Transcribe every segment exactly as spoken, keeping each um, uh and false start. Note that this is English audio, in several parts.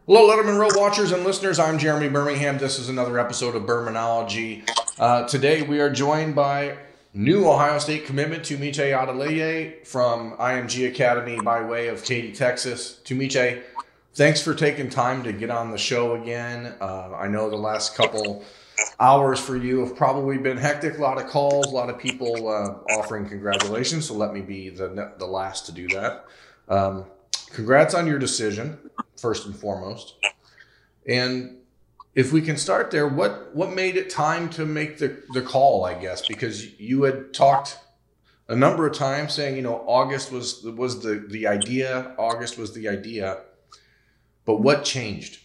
Hello, Letterman Row watchers and listeners. I'm Jeremy Birmingham. This is another episode of Birminology. Uh, today we are joined by new Ohio State commitment Tumiche Adeleye from I M G Academy by way of Katy, Texas. Tumiche, thanks for taking time to get on the show again. Uh, I know the last couple hours for you have probably been hectic. A lot of calls, a lot of people uh, offering congratulations. So let me be the the last to do that. Um, congrats on your decision, first and foremost. And if we can start there, what what made it time to make the, the call, I guess, because you had talked a number of times saying, you know, August was was the, the idea, August was the idea, but what changed?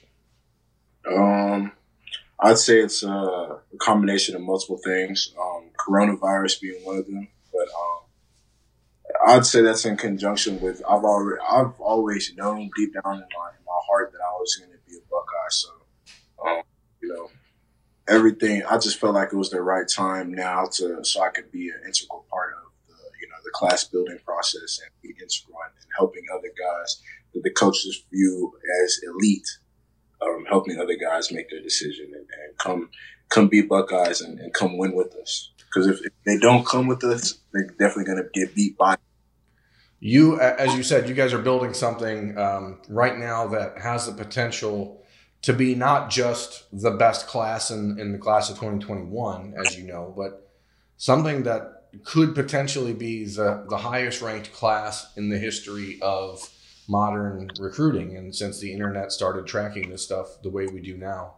Um, I'd say it's a combination of multiple things, um, coronavirus being one of them, but um, I'd say that's in conjunction with I've already I've always known deep down in my in my heart that I was going to be a Buckeye. So, um, you know, everything. I just felt like it was the right time now to so I could be an integral part of the you know the class building process and be integral in helping other guys that the coaches view as elite, um, helping other guys make their decision and, and come come be Buckeyes and, and come win with us. Because if, if they don't come with us, they're definitely going to get beat by. You, as you said, you guys are building something um, right now that has the potential to be not just the best class in, in the class of twenty twenty-one, as you know, but something that could potentially be the, the highest ranked class in the history of modern recruiting. And since the internet started tracking this stuff the way we do now,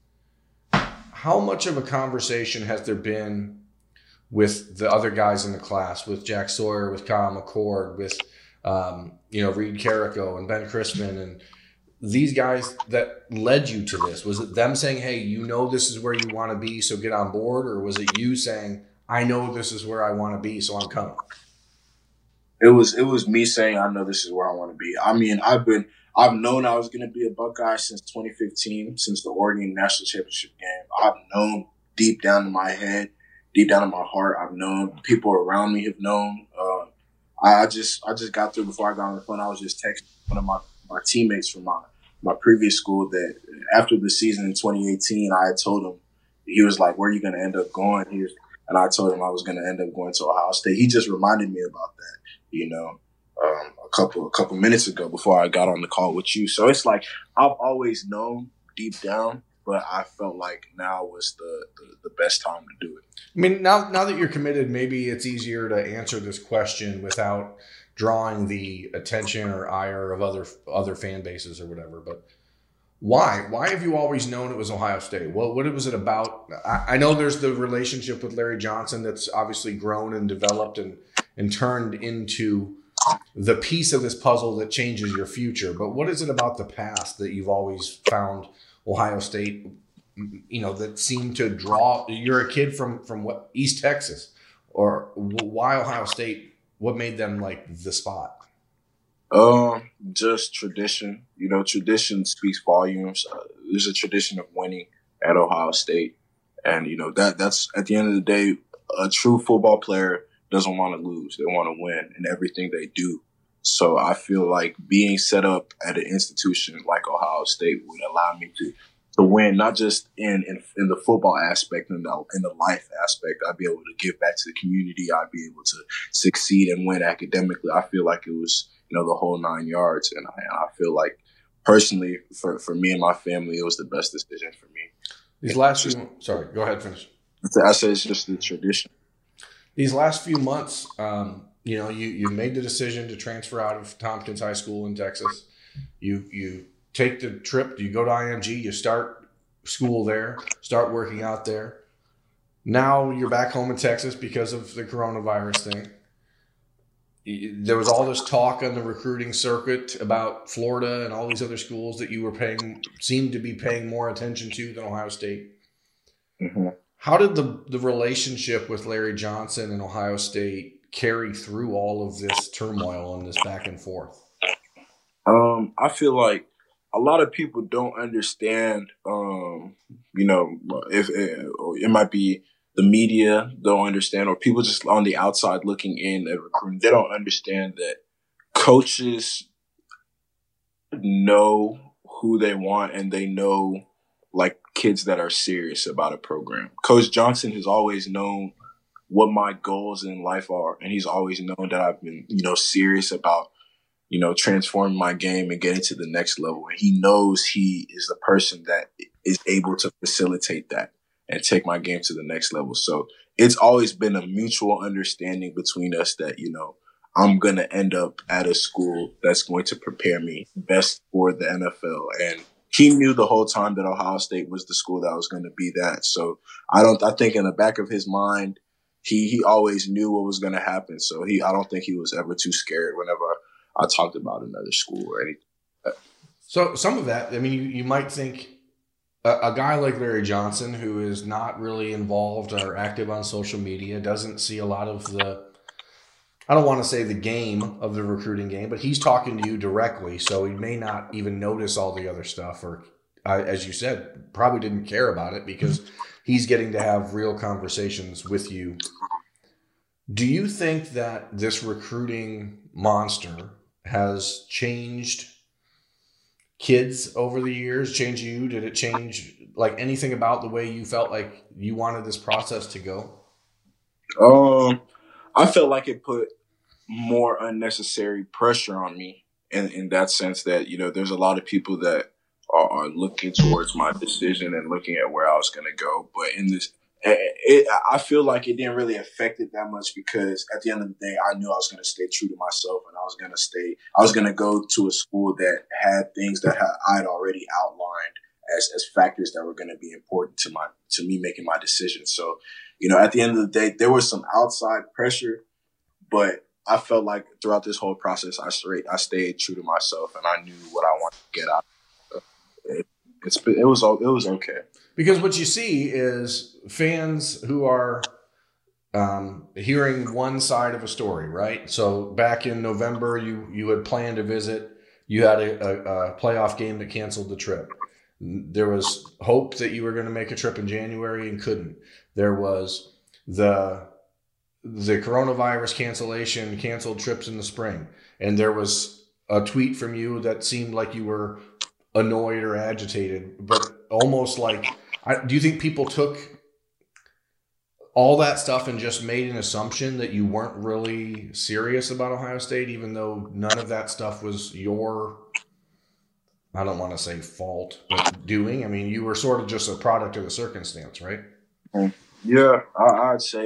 how much of a conversation has there been with the other guys in the class, with Jack Sawyer, with Kyle McCord, with um, you know Reed Carrico and Ben Crispin, and these guys that led you to this? Was it them saying, hey, you know this is where you want to be, so get on board? Or was it you saying, I know this is where I want to be, so I'm coming? It was it was me saying, I know this is where I want to be. I mean, I've been I've known I was going to be a Buckeye since twenty fifteen, since the Oregon National Championship game. I've known deep down in my head, deep down in my heart, I've known. People around me have known. Uh, I just I just got through before I got on the phone. I was just texting one of my, my teammates from my, my previous school that after the season in twenty eighteen, I had told him, he was like, where are you going to end up going? He was, and I told him I was going to end up going to Ohio State. He just reminded me about that, you know, um, a couple a couple minutes ago before I got on the call with you. So it's like I've always known deep down, but I felt like now was the, the, the best time to do it. I mean, now now that you're committed, maybe it's easier to answer this question without drawing the attention or ire of other other fan bases or whatever. But why? Why have you always known it was Ohio State? What what was it about? I, I know there's the relationship with Larry Johnson that's obviously grown and developed and and turned into the piece of this puzzle that changes your future. But what is it about the past that you've always found Ohio State, you know, that seemed to draw? You're a kid from from what, East Texas, or why Ohio State? What made them like the spot? Um, just tradition. You know, tradition speaks volumes. Uh, there's a tradition of winning at Ohio State, and you know that that's at the end of the day, a true football player doesn't want to lose. They want to win in everything they do. So I feel like being set up at an institution like Ohio State would allow me to to win, not just in, in, in the football aspect, in the, in the life aspect. I'd be able to give back to the community. I'd be able to succeed and win academically. I feel like it was, you know, the whole nine yards. And I, and I feel like personally for, for me and my family, it was the best decision for me. These last few, sorry, go ahead, finish. I say it's just the tradition. These last few months, um, you know, you, you made the decision to transfer out of Tompkins High School in Texas. You, you, take the trip, you go to I M G, you start school there, start working out there. Now you're back home in Texas because of the coronavirus thing. There was all this talk on the recruiting circuit about Florida and all these other schools that you were paying, seemed to be paying more attention to than Ohio State. Mm-hmm. How did the, the relationship with Larry Johnson and Ohio State carry through all of this turmoil and this back and forth? Um, I feel like a lot of people don't understand, um, you know, if it, it might be the media don't understand, or people just on the outside looking in at recruiting, they don't understand that coaches know who they want, and they know like kids that are serious about a program. Coach Johnson has always known what my goals in life are, and he's always known that I've been, you know, serious about, you know, transforming my game and getting to the next level. And he knows he is the person that is able to facilitate that and take my game to the next level. So it's always been a mutual understanding between us that, you know, I'm going to end up at a school that's going to prepare me best for the N F L. And he knew the whole time that Ohio State was the school that was going to be that. So I don't, I think in the back of his mind, he, he always knew what was going to happen. So he, I don't think he was ever too scared whenever I talked about another school or anything. So some of that, I mean, you, you might think a, a guy like Larry Johnson, who is not really involved or active on social media, doesn't see a lot of the, I don't want to say the game of the recruiting game, but he's talking to you directly, so he may not even notice all the other stuff, or uh, as you said, probably didn't care about it because he's getting to have real conversations with you. Do you think that this recruiting monster has changed kids over the years, changed you? Did it change like anything about the way you felt like you wanted this process to go? Um, I felt like it put more unnecessary pressure on me in, in that sense that, you know, there's a lot of people that are, are looking towards my decision and looking at where I was going to go. But in this, it, I feel like it didn't really affect it that much because at the end of the day, I knew I was going to stay true to myself and I was going to stay, I was going to go to a school that had things that I had already outlined as, as factors that were going to be important to my, to me making my decision. So, you know, at the end of the day, there was some outside pressure, but I felt like throughout this whole process, I straight, I stayed true to myself and I knew what I wanted to get out. It, it's, it was, it was okay. Because what you see is fans who are um, hearing one side of a story, right? So back in November, you, you had planned to visit, you had a, a, a playoff game that canceled the trip. There was hope that you were going to make a trip in January and couldn't. There was the the coronavirus cancellation, canceled trips in the spring. And there was a tweet from you that seemed like you were annoyed or agitated, but almost like, I, do you think people took all that stuff and just made an assumption that you weren't really serious about Ohio State, even though none of that stuff was your, I don't want to say fault, but doing? I mean, you were sort of just a product of the circumstance, right? Yeah, I, I'd say,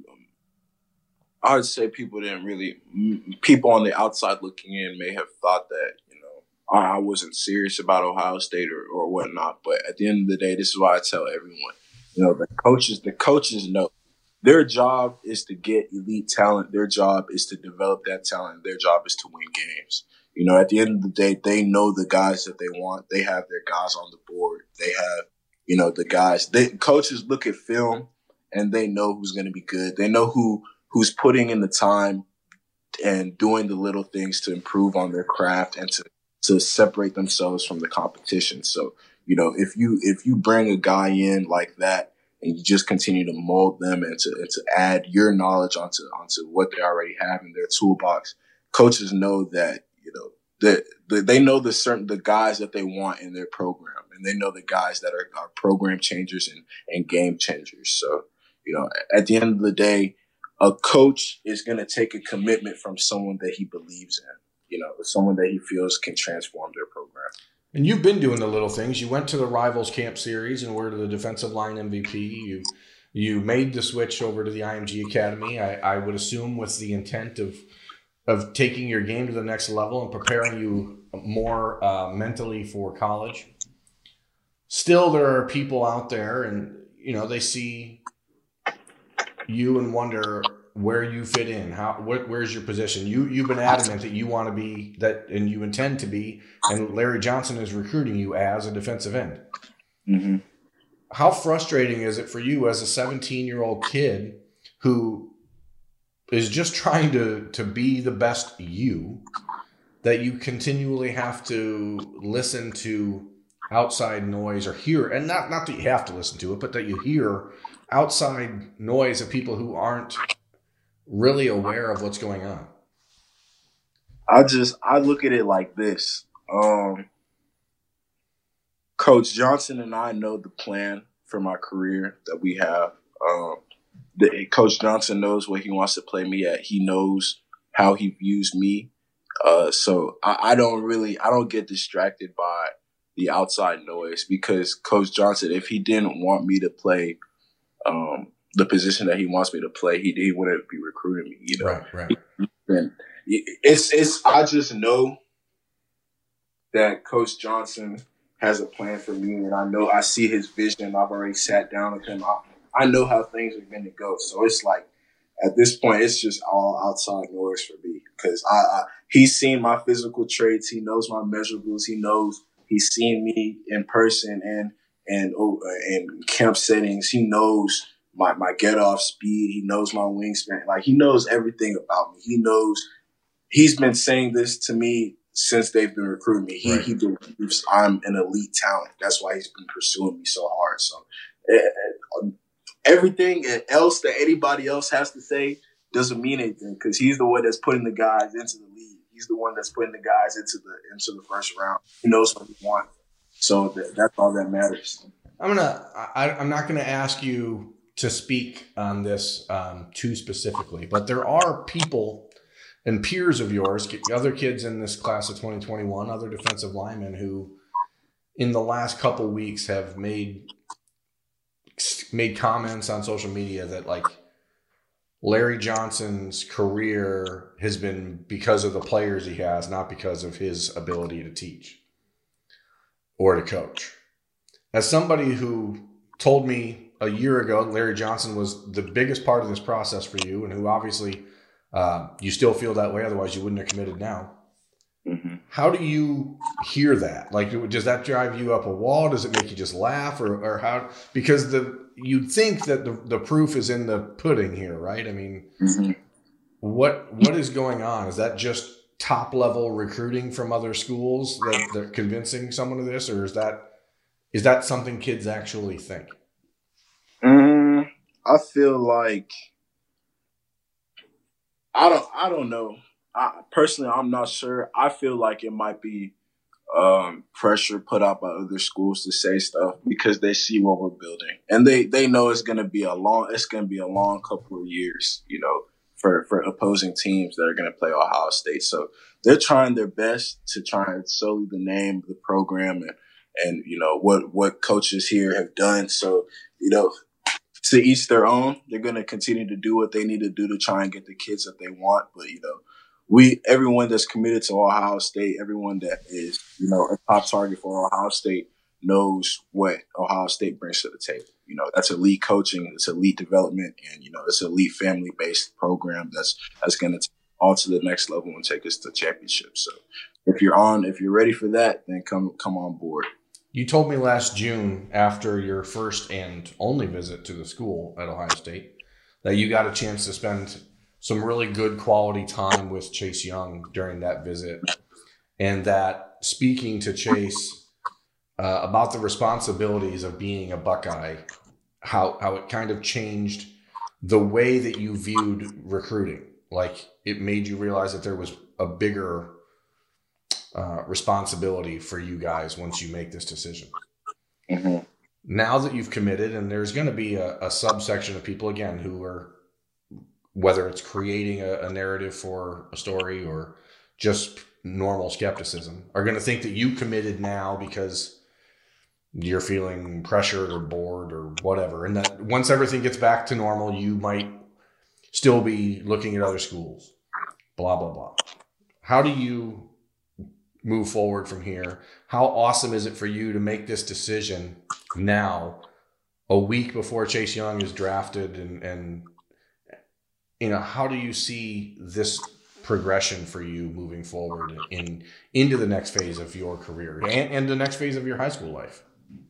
I'd say people didn't really, people on the outside looking in may have thought that, you know, I wasn't serious about Ohio State or, or whatnot. But at the end of the day, this is why I tell everyone, you know, the coaches, the coaches know their job is to get elite talent. Their job is to develop that talent. Their job is to win games. You know, at the end of the day, they know the guys that they want. They have their guys on the board. They have, you know, the guys. They, coaches look at film and they know who's going to be good. They know who who's putting in the time and doing the little things to improve on their craft and to, to separate themselves from the competition. So, you know, if you if you bring a guy in like that and you just continue to mold them and to, and to add your knowledge onto onto what they already have in their toolbox, coaches know that, you know, that the, they know the certain the guys that they want in their program, and they know the guys that are, are program changers and, and game changers. So, you know, at the end of the day, a coach is going to take a commitment from someone that he believes in, you know, someone that he feels can transform their program. And you've been doing the little things. You went to the Rivals Camp Series and were the defensive line M V P. You you made the switch over to the I M G Academy, I, I would assume with the intent of of taking your game to the next level and preparing you more uh, mentally for college. Still, there are people out there and, you know, they see you and wonder where you fit in. How, wh- where's your position? You, you've been adamant that you want to be that, and you intend to be, and Larry Johnson is recruiting you as a defensive end. Mm-hmm. How frustrating is it for you as a seventeen-year-old kid who is just trying to, to be the best you, that you continually have to listen to outside noise or hear, and not, not that you have to listen to it, but that you hear outside noise of people who aren't really aware of what's going on? I just, I look at it like this. Um, Coach Johnson and I know the plan for my career that we have. Um, the, Coach Johnson knows what he wants to play me at. He knows how he views me. Uh, so I, I don't really, I don't get distracted by the outside noise because Coach Johnson, if he didn't want me to play um, the position that he wants me to play, he, he wouldn't be recruiting me. You know, right, right. And it's it's. I just know that Coach Johnson has a plan for me, and I know I see his vision. I've already sat down with him. I, I know how things are going to go. So it's like at this point, it's just all outside noise for me because I, I he's seen my physical traits. He knows my measurables. He knows he's seen me in person and and oh, in camp settings. He knows my my get off speed. He knows my wingspan. Like he knows everything about me. He knows. He's been saying this to me since they've been recruiting me. He right. he believes I'm an elite talent. That's why he's been pursuing me so hard. So uh, everything else that anybody else has to say doesn't mean anything because he's the one that's putting the guys into the league. He's the one that's putting the guys into the into the first round. He knows what he wants. So th- that's all that matters. I'm gonna. I, I'm not gonna ask you to speak on this um, too specifically, but there are people and peers of yours, other kids in this class of twenty twenty-one, other defensive linemen who in the last couple weeks have made made comments on social media that like Larry Johnson's career has been because of the players he has, not because of his ability to teach or to coach. As somebody who told me a year ago Larry Johnson was the biggest part of this process for you and who obviously – Uh, you still feel that way, otherwise you wouldn't have committed now. Mm-hmm. How do you hear that? Like, does that drive you up a wall? Does it make you just laugh, or, or how? Because the you'd think that the, the proof is in the pudding here, right? I mean, mm-hmm. what what is going on? Is that just top level recruiting from other schools that they're convincing someone of this, or is that is that something kids actually think? Mm, I feel like. I don't. I don't know. I, personally, I'm not sure. I feel like it might be um, pressure put out by other schools to say stuff because they see what we're building, and they, they know it's going to be a long. It's going to be a long couple of years, you know, for, for opposing teams that are going to play Ohio State. So they're trying their best to try and sully the name of the program and and you know what what coaches here have done. So you know. To each their own. They're going to continue to do what they need to do to try and get the kids that they want. But, you know, we, everyone that's committed to Ohio State, everyone that is, you know, a top target for Ohio State knows what Ohio State brings to the table. You know, that's elite coaching, it's elite development, and, you know, it's an elite family-based program that's, that's going to take all to the next level and take us to championships. So if you're on, if you're ready for that, then come, come on board. You told me last June, after your first and only visit to the school at Ohio State, that you got a chance to spend some really good quality time with Chase Young during that visit, and that speaking to Chase uh, about the responsibilities of being a Buckeye, how how it kind of changed the way that you viewed recruiting. Like it made you realize that there was a bigger Uh, responsibility for you guys once you make this decision. Mm-hmm. Now that you've committed, and there's going to be a, a subsection of people again who are, whether it's creating a, a narrative for a story or just normal skepticism, are going to think that you committed now because you're feeling pressured or bored or whatever, and that once everything gets back to normal, you might still be looking at other schools. Blah blah blah. How do you move forward from here? How awesome is it for you to make this decision now, a week before Chase Young is drafted, and, and you know, how do you see this progression for you moving forward in into the next phase of your career and, and the next phase of your high school life?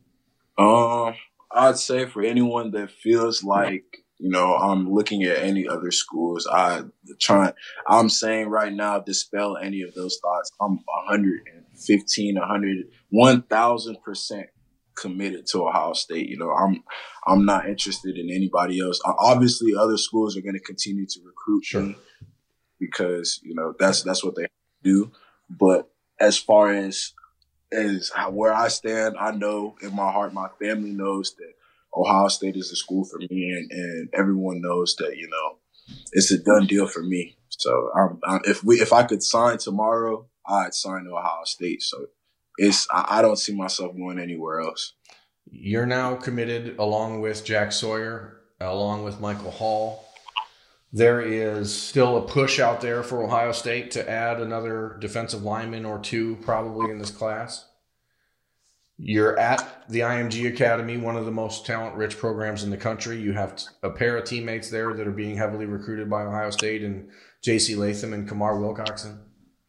Um, I'd say for anyone that feels like, you know, I'm looking at any other schools, I try, I'm saying right now, dispel any of those thoughts. I'm one hundred fifteen, one hundred, one thousand percent committed to Ohio State. You know, I'm, I'm not interested in anybody else. Obviously, other schools are going to continue to recruit sure. me because, you know, that's, that's what they do. But as far as is how, where I stand. I know in my heart, my family knows that Ohio State is a school for me, and, and everyone knows that, you know, it's a done deal for me. So I'm, I'm, if we if I could sign tomorrow, I'd sign to Ohio State. So it's I, I don't see myself going anywhere else. You're now committed along with Jack Sawyer, along with Michael Hall. There is still a push out there for Ohio State to add another defensive lineman or two probably in this class. You're at the I M G Academy, one of the most talent-rich programs in the country. You have a pair of teammates there that are being heavily recruited by Ohio State, and J C Latham and Kamar Wilcoxon.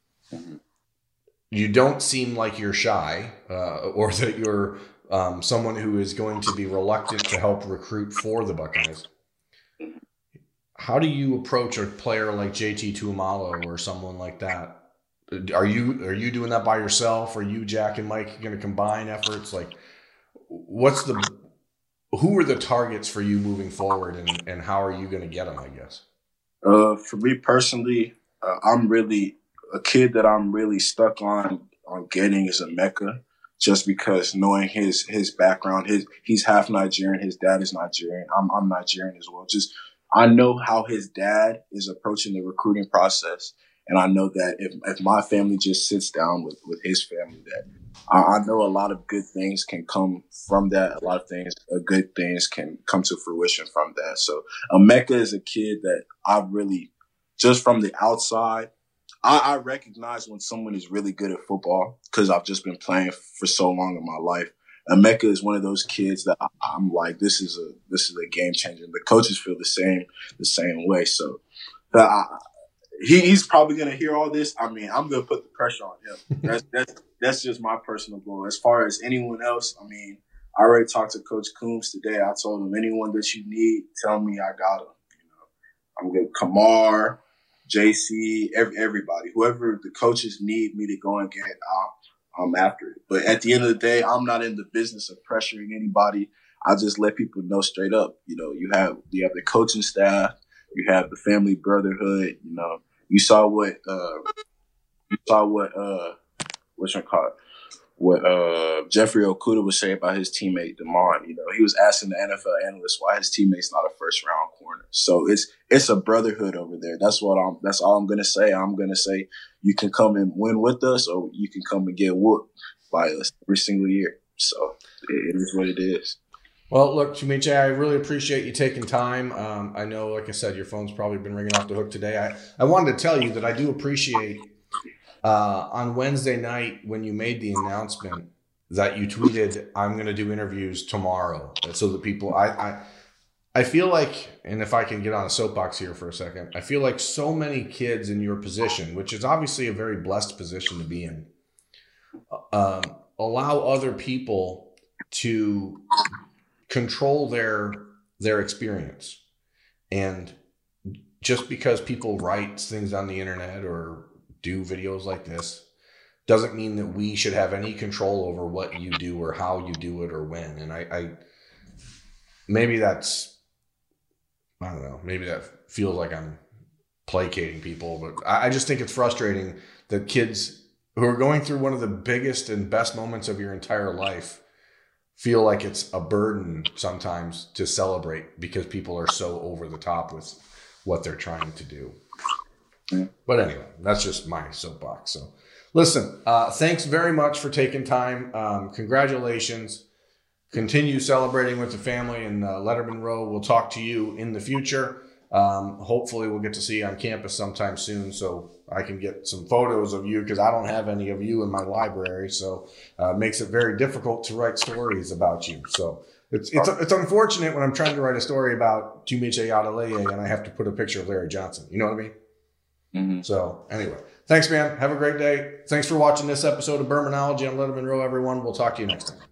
You don't seem like you're shy uh, or that you're um, someone who is going to be reluctant to help recruit for the Buckeyes. How do you approach a player like J T Tuimoloau or someone like that? Are you are you doing that by yourself? Are you, Jack, and Mike going to combine efforts? Like, what's the who are the targets for you moving forward, and, and how are you going to get them, I guess? Uh, for me personally, uh, I'm really a kid that I'm really stuck on on getting is Emeka, just because knowing his his background, his he's half Nigerian, his dad is Nigerian. I'm I'm Nigerian as well. Just I know how his dad is approaching the recruiting process. And I know that if, if my family just sits down with, with his family, that I, I know a lot of good things can come from that. A lot of things, uh, good things can come to fruition from that. So Emeka is a kid that I really, just from the outside, I, I recognize when someone is really good at football because I've just been playing for so long in my life. Emeka is one of those kids that I, I'm like, this is a this is a game changer. The coaches feel the same the same way. So I, He, he's probably going to hear all this. I mean, I'm going to put the pressure on him. That's that's that's just my personal goal. As far as anyone else, I mean, I already talked to Coach Coombs today. I told him anyone that you need, tell me I got them. You know, I'm good. Kamar, J C, every, everybody, whoever the coaches need me to go and get, I'm, I'm after it. But at the end of the day, I'm not in the business of pressuring anybody. I just let people know straight up. You know, you have you have the coaching staff, you have the family brotherhood. You know. You saw what uh, you saw what uh, what's your call what uh, Jeffrey Okudah was saying about his teammate Damon. You know, he was asking the N F L analyst why his teammate's not a first round corner. So it's it's a brotherhood over there. That's what I'm. That's all I'm gonna say. I'm gonna say you can come and win with us, or you can come and get whooped by us every single year. So it is what it is. Well, look, Chimezie, I really appreciate you taking time. Um, I know, like I said, your phone's probably been ringing off the hook today. I, I wanted to tell you that I do appreciate uh, on Wednesday night when you made the announcement that you tweeted, I'm going to do interviews tomorrow. So that people, I, I, I feel like, and if I can get on a soapbox here for a second, I feel like so many kids in your position, which is obviously a very blessed position to be in, um, allow other people to control their their experience. And just because people write things on the internet or do videos like this doesn't mean that we should have any control over what you do or how you do it or when. And I, I maybe that's I don't know, maybe that feels like I'm placating people, but I, I just think it's frustrating that kids who are going through one of the biggest and best moments of your entire life feel like it's a burden sometimes to celebrate because people are so over the top with what they're trying to do. Yeah. But anyway, that's just my soapbox. So listen, uh, thanks very much for taking time. Um, congratulations. Continue celebrating with the family in uh, Letterman Row. We'll talk to you in the future. Um, hopefully we'll get to see you on campus sometime soon so I can get some photos of you because I don't have any of you in my library. So uh, it makes it very difficult to write stories about you. So it's it's it's unfortunate when I'm trying to write a story about Chimezie Adeleye and I have to put a picture of Larry Johnson. You know what I mean? Mm-hmm. So anyway, thanks, man. Have a great day. Thanks for watching this episode of Bermanology on Letterman Row, everyone. We'll talk to you next time.